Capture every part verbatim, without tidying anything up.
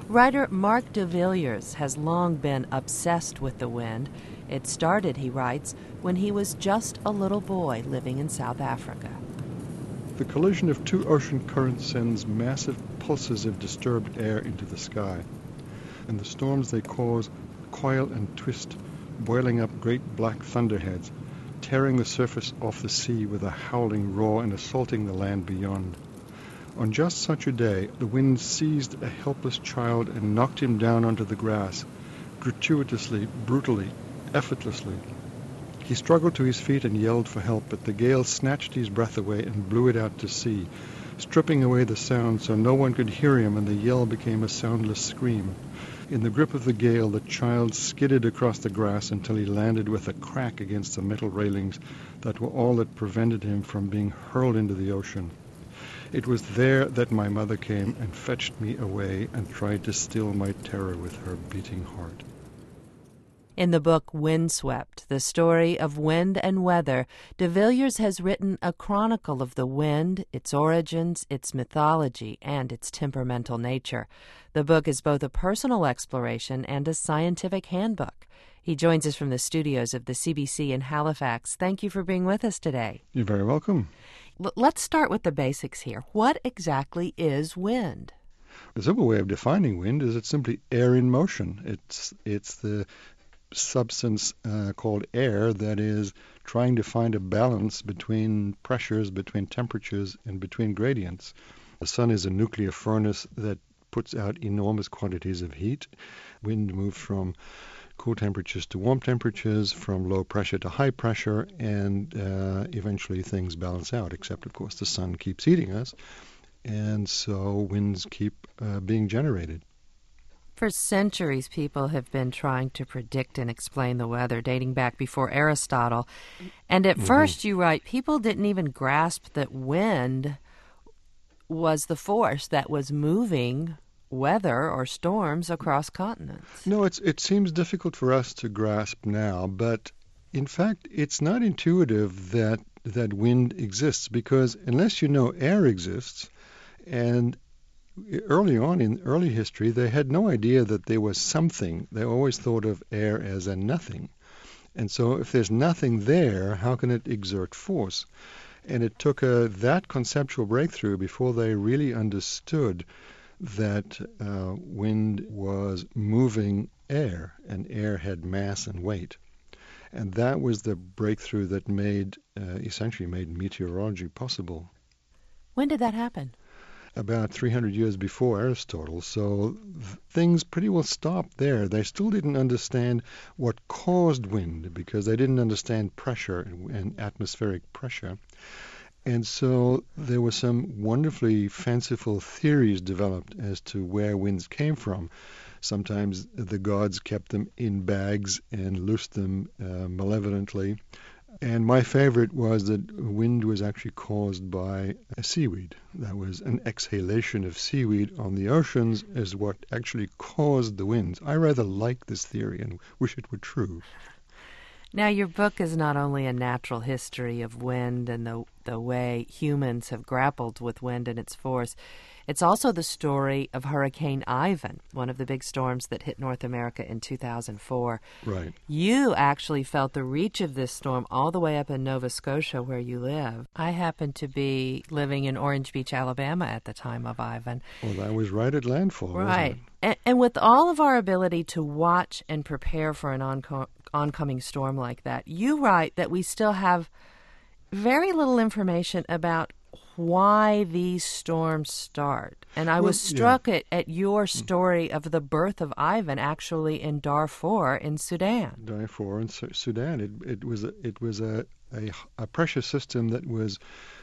Writer Mark de Villiers has long been obsessed with the wind. It started, he writes, when he was just a little boy living in South Africa. The collision of two ocean currents sends massive pulses of disturbed air into the sky, and the storms they cause coil and twist, boiling up great black thunderheads, tearing the surface off the sea with a howling roar and assaulting the land beyond. On just such a day, the wind seized a helpless child and knocked him down onto the grass, gratuitously, brutally, effortlessly. He struggled to his feet and yelled for help, but the gale snatched his breath away and blew it out to sea, stripping away the sound so no one could hear him, and the yell became a soundless scream. In the grip of the gale, the child skidded across the grass until he landed with a crack against the metal railings that were all that prevented him from being hurled into the ocean. It was there that my mother came and fetched me away and tried to still my terror with her beating heart. In the book Windswept, the story of wind and weather, de Villiers has written a chronicle of the wind, its origins, its mythology, and its temperamental nature. The book is both a personal exploration and a scientific handbook. He joins us from the studios of the C B C in Halifax. Thank you for being with us today. You're very welcome. L- let's start with the basics here. What exactly is wind? The simple way of defining wind is it's simply air in motion. It's it's the substance uh, called air that is trying to find a balance between pressures, between temperatures, and between gradients. The sun is a nuclear furnace that puts out enormous quantities of heat. Wind moves from cool temperatures to warm temperatures, from low pressure to high pressure, and uh, eventually things balance out, except, of course, the sun keeps heating us, and so winds keep uh, being generated. For centuries, people have been trying to predict and explain the weather, dating back before Aristotle. And at mm-hmm. first, you write, people didn't even grasp that wind was the force that was moving weather or storms across continents. No, it's, it seems difficult for us to grasp now, but in fact, it's not intuitive that that wind exists, because unless you know air exists, and early on in early history, they had no idea that there was something. They always thought of air as a nothing. And so if there's nothing there, how can it exert force? And it took a, that conceptual breakthrough before they really understood that uh, wind was moving air, and air had mass and weight. And that was the breakthrough that made, uh, essentially made meteorology possible. When did that happen? About three hundred years before Aristotle, so th- things pretty well stopped there. They still didn't understand what caused wind, because they didn't understand pressure and, and atmospheric pressure. And so there were some wonderfully fanciful theories developed as to where winds came from. Sometimes the gods kept them in bags and loosed them uh, malevolently. And my favorite was that wind was actually caused by a seaweed. That was an exhalation of seaweed on the oceans is what actually caused the winds. I rather like this theory and wish it were true. Now, your book is not only a natural history of wind and the the way humans have grappled with wind and its force. It's also the story of Hurricane Ivan, one of the big storms that hit North America in two thousand four. Right. You actually felt the reach of this storm all the way up in Nova Scotia, where you live. I happened to be living in Orange Beach, Alabama at the time of Ivan. Well, that was right at landfall, right. wasn't it? And, and with all of our ability to watch and prepare for an onco- oncoming storm like that, you write that we still have very little information about why these storms start. And I well, was struck yeah. at, at your story of the birth of Ivan actually in Darfur in Sudan. Darfur in Su- Sudan. It, it was, a, it was a, a, a pressure system that was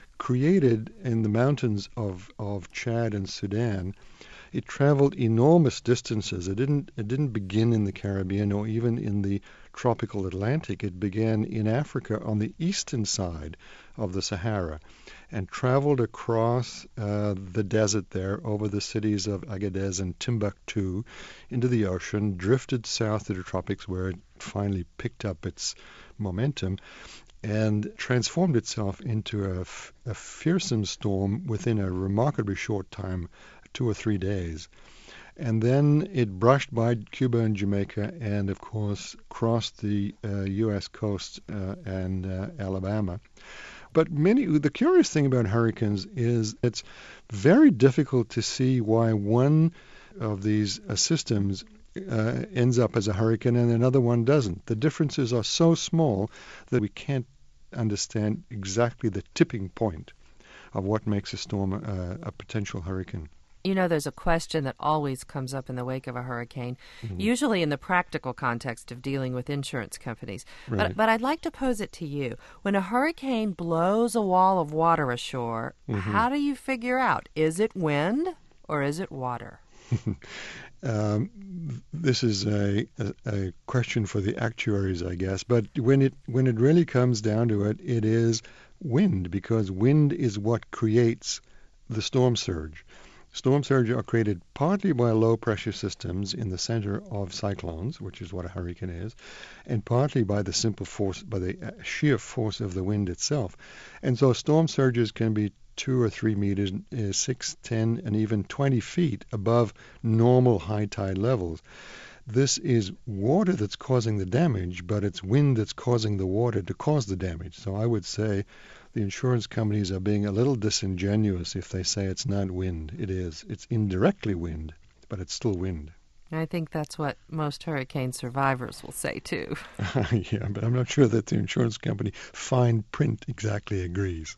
created in the mountains of, of Chad and Sudan. It traveled enormous distances. It didn't, it didn't begin in the Caribbean or even in the tropical Atlantic. It began in Africa on the eastern side of the Sahara and traveled across uh, the desert there over the cities of Agadez and Timbuktu into the ocean, drifted south to the tropics where it finally picked up its momentum and transformed itself into a, f- a fearsome storm within a remarkably short time, two or three days. And then it brushed by Cuba and Jamaica and, of course, crossed the uh, U S coast uh, and uh, Alabama. But many, the curious thing about hurricanes is it's very difficult to see why one of these uh, systems uh, ends up as a hurricane and another one doesn't. The differences are so small that we can't understand exactly the tipping point of what makes a storm uh, a potential hurricane. You know, there's a question that always comes up in the wake of a hurricane, Mm-hmm. usually in the practical context of dealing with insurance companies. Right. But, but I'd like to pose it to you. When a hurricane blows a wall of water ashore, Mm-hmm. how do you figure out, is it wind or is it water? um, this is a, a, a question for the actuaries, I guess. But when it when it really comes down to it, it is wind, because wind is what creates the storm surge. Storm surge are created partly by low-pressure systems in the center of cyclones, which is what a hurricane is, and partly by the simple force, by the sheer force of the wind itself. And so storm surges can be two or three meters, uh, six, ten, and even twenty feet above normal high tide levels. This is water that's causing the damage, but it's wind that's causing the water to cause the damage. So I would say the insurance companies are being a little disingenuous if they say it's not wind. It is. It's indirectly wind, but it's still wind. I think that's what most hurricane survivors will say, too. Yeah, but I'm not sure that the insurance company fine print exactly agrees.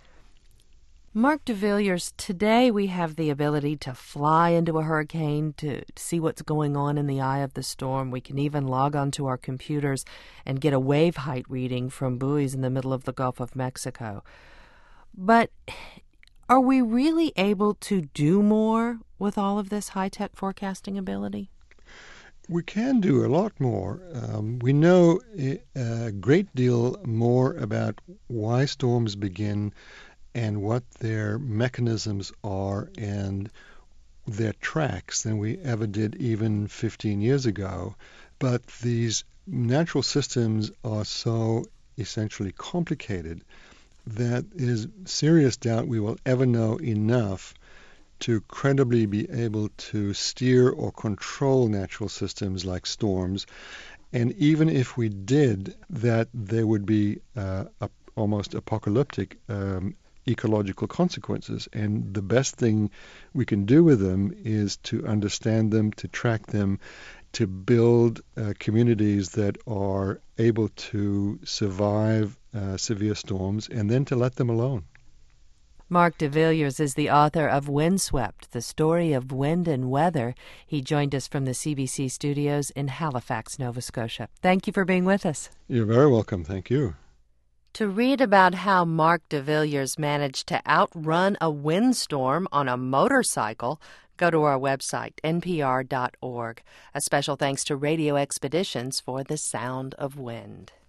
Mark DeVilliers, today we have the ability to fly into a hurricane, to see what's going on in the eye of the storm. We can even log onto our computers and get a wave height reading from buoys in the middle of the Gulf of Mexico. But are we really able to do more with all of this high-tech forecasting ability? We can do a lot more. Um, we know a great deal more about why storms begin and what their mechanisms are and their tracks than we ever did even fifteen years ago. But these natural systems are so essentially complicated that there's serious doubt we will ever know enough to credibly be able to steer or control natural systems like storms. And even if we did, that there would be uh, a, almost apocalyptic um, ecological consequences. And the best thing we can do with them is to understand them, to track them, to build uh, communities that are able to survive uh, severe storms, and then to let them alone. Mark DeVilliers is the author of Windswept, the story of wind and weather. He joined us from the C B C studios in Halifax, Nova Scotia. Thank you for being with us. You're very welcome. Thank you. To read about how Mark DeVilliers managed to outrun a windstorm on a motorcycle, go to our website, N P R dot org. A special thanks to Radio Expeditions for The Sound of Wind.